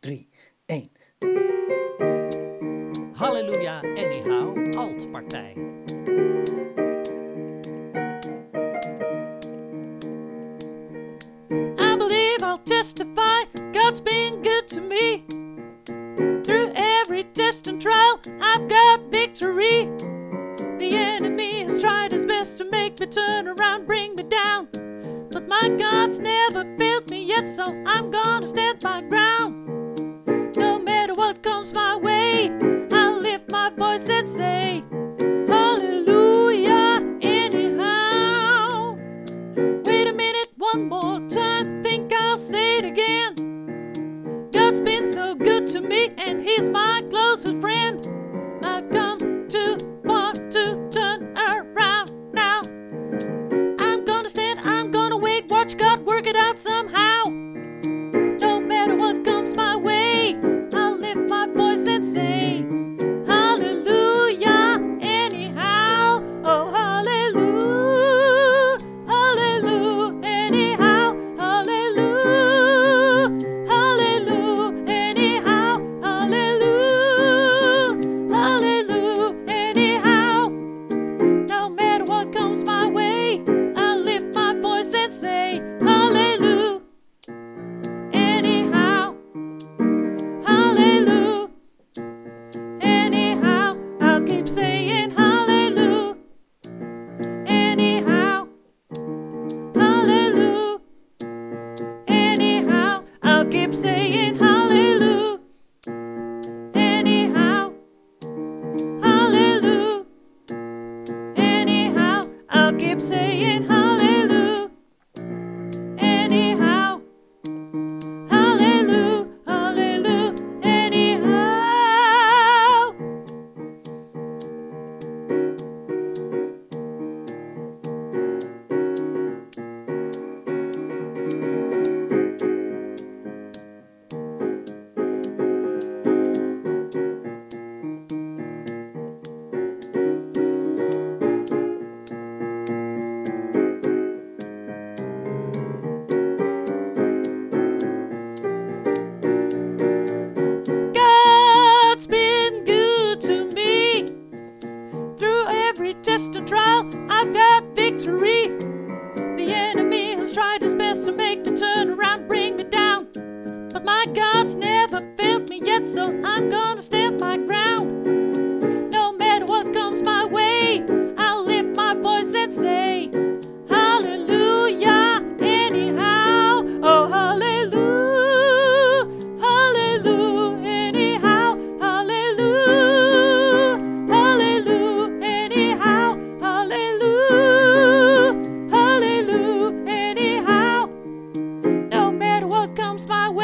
3, 1. Halleluja, anyhow, altpartij. I believe I'll testify, God's been good to me. Through every test and trial, I've got victory. The enemy has tried his best to make me turn around, bring me down. But my God's never failed me yet, so I'm gonna stand my ground. No matter what comes my way, I'll lift my voice and say, Hallelujah, anyhow. Wait a minute, one more time, think I'll say it again. God's been so good to me, and He's my closest friend. I've come too far to turn around now. I'm gonna stand, I'm gonna wait, watch God work it out somehow. No matter what comes my way, I'll lift my voice and say, Hallelujah, anyhow. Oh, hallelujah, hallelujah, anyhow. Hallelujah, hallelujah, anyhow. Hallelujah, hallelujah, anyhow. No matter what comes my way, I'll lift my voice and say, Hallelujah, anyhow. Hallelujah, anyhow. I'll keep saying hallelujah, anyhow. Hallelujah, anyhow. I'll keep saying hallelujah, anyhow. Hallelujah, anyhow. I'll keep saying hallelujah, anyhow. Hallelujah, hallelujah, anyhow. God's been good to me. Through every test and trial, I've got victory. The enemy has tried his best to make me turn around, bring me down. But my God's never failed me yet, so I'm gonna stand my ground. No matter what comes my way, I'll lift my voice and say, Hallelujah, anyhow. Oh, hallelujah, hallelujah, anyhow. Hallelujah, hallelujah, anyhow. Hallelujah, hallelujah, anyhow. No matter what comes my way,